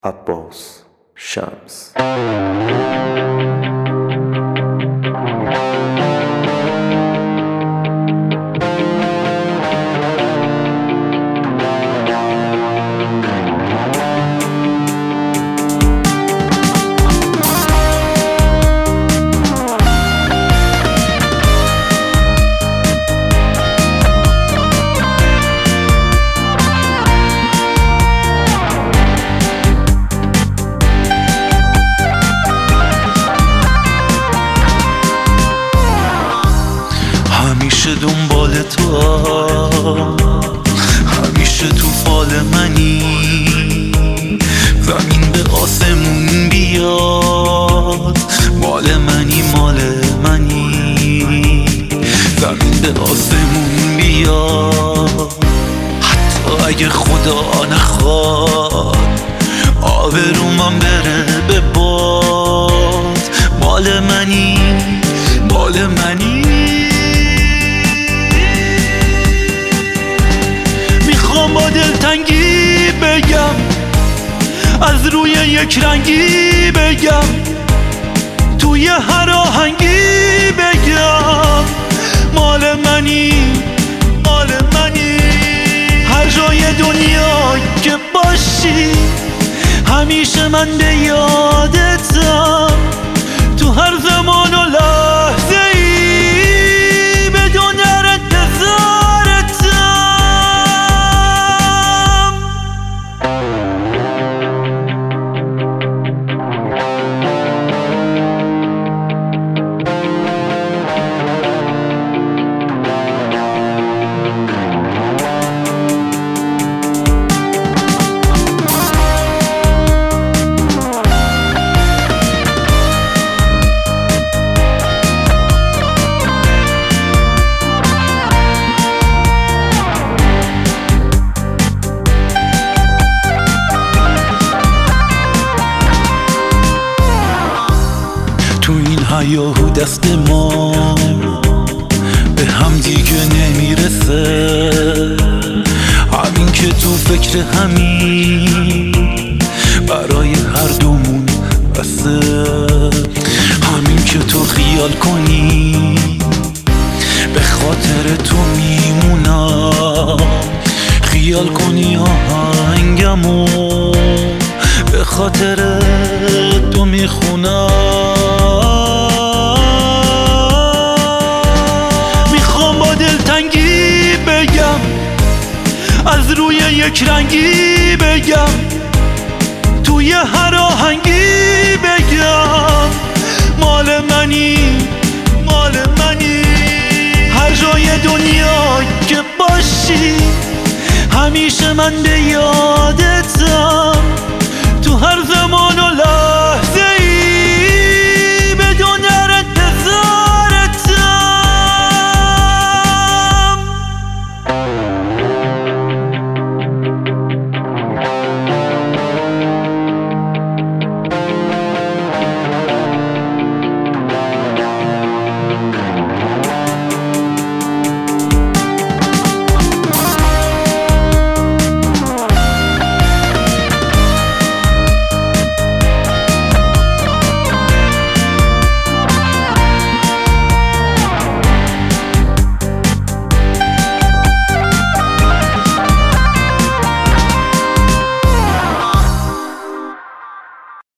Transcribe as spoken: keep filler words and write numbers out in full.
عباس شمس. همیشه دنبال تو، همیشه تو فال منی. زمین به آسمون بیاد، مال منی مال منی. زمین به آسمون بیاد، حتی اگه خدا نخواد آبرومم بره به باد. مال منی مال منی. میخوام با دلتنگی بگم، از روی یک رنگی بگم، توی هر آهنگی بگم مال منی مال منی. هر جای دنیا که باشی همیشه من به یادتم، تو هر زمان و لحظه ای بدون انتظارتم. تو این هیاهو دست ما به هم دیگه نمیرسه. همین که تو فکر همین برای هر دومون بسه. همین که تو خیال کنی به خاطر تو میمونم. خیال کنی آهنگمو به خاطر تو میخونم. میخوام با دلتنگی بگم، از روی یک رنگی بگم، توی هر آهنگی بگم مال منی مال منی. هر جای دنیا که باشی همیشه من به یادت